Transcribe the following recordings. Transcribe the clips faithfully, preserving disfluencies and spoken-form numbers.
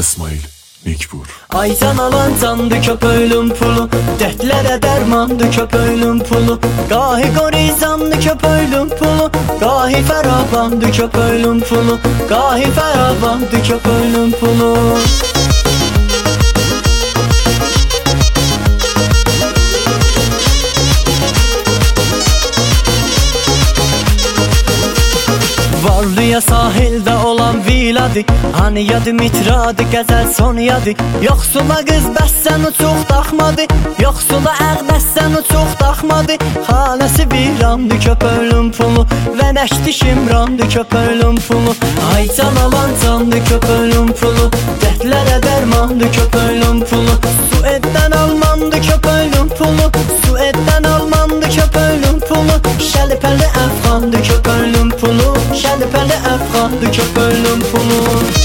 İsmail Nikbur. Aycan alan candı köpöylün pulu, dertlere dermandı köpöylün pulu. Gahi gorizandı köpöylün pulu, gahi ferabandı köpöylün pulu, gahi ferabandı köpöylün pulu. Varlıya sahilde olan viladı, hani yadı mitradı, gəzəl son yadı. Yoxsula qız bəssən uçuq taxmadı, yoxsula əq bəssən uçuq taxmadı. Xanəsi virandı köpöylün pulu, və nəşdi şimrandı köpöylün pulu. Aycan alan candı köpöylün pulu, dərdlərə dərmandı köpöylün pulu. Su etdən almandı köpöylün pulu, su etdən almandı köpöylün pulu. Şəli pəli əfqandı köpöylün pulu, şəli pəli əfqandı köpöylün pulu.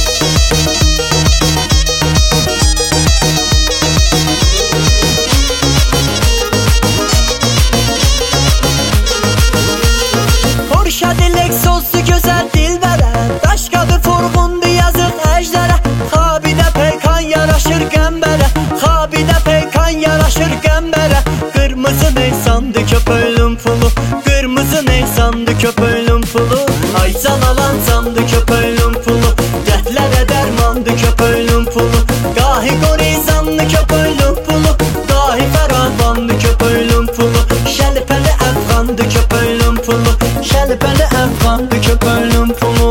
Porşadı Lexus'u gözəl dilbərə, daşqadı furğundu yazıq əjdərə. Xabidə peykan yaraşır qəmbərə, xabidə peykan yaraşır qəmbərə. Qırmızı neysandı köpöylün pulu, qırmızı neysandı köpöylün pulu. Aycan alan candı köpöylün pulu, dərdlərə dərmandı köpöylün pulu. Gahi gorizandı köpöylün pulu, gahi ferabandı köpöylün pulu. Şəli pəli əfqandı köpöylün pulu, şəli pəli əfqandı köpöylün pulu.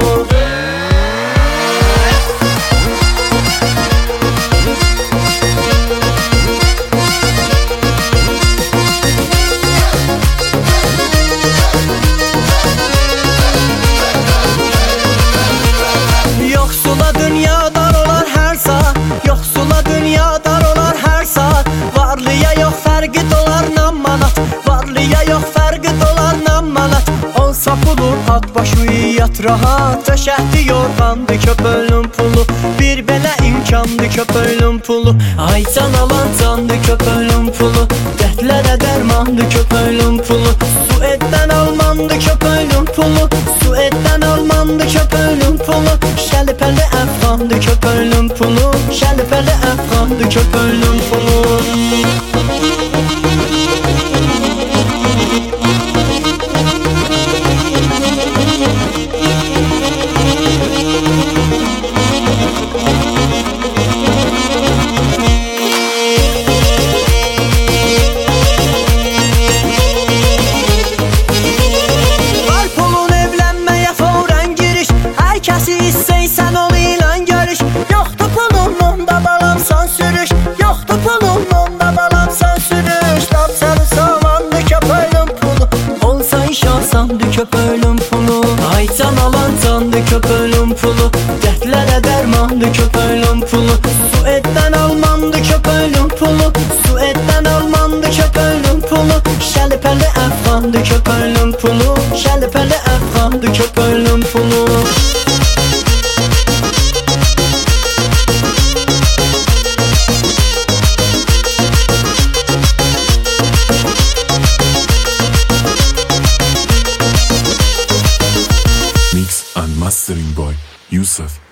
Yoxsula dünyadar olar hər saat, yoxsula dünyadar olar hər saat. Varlıya yox fərqi dolarla manat, varlıya yox fərqi dolarla manat. Olsa pulu at başı yat rahat, döşəkdi yorğandı köpöylün pulu. Bir belə imkandı köpöylün pulu. Aycan alan candı köpöylün pulu, dərdlərə dərmandı köpöylün pulu. Su etdən almandı köpöylün pulu, su etdən almandı köpöylün pulu. Şəli pəli əfqandı köpöylün pulu, şəli pəli əfqandı köpöylün pulu. Var pulun evlənməyə fərən giriş, hər kəsi istəysən ol ilan görüş. Yoxdur pulun onda balamsan sürüş, yoxdur pulun onda balamsan sürüş. Lap səni samandı köpöylün pulu, olsa iş asandı köpöylün pulu. Aycan alan candı köpöylün pulu, dərdlərə dərmandı köpöylün pulu. Su etdən almandı köpöylün pulu, su etdən almandı köpöylün pulu. Şəli pəli əfqandı köpöylün pulu, şəli pəli əfqandı köpöylün pulu. Mix and mastering by Yusuf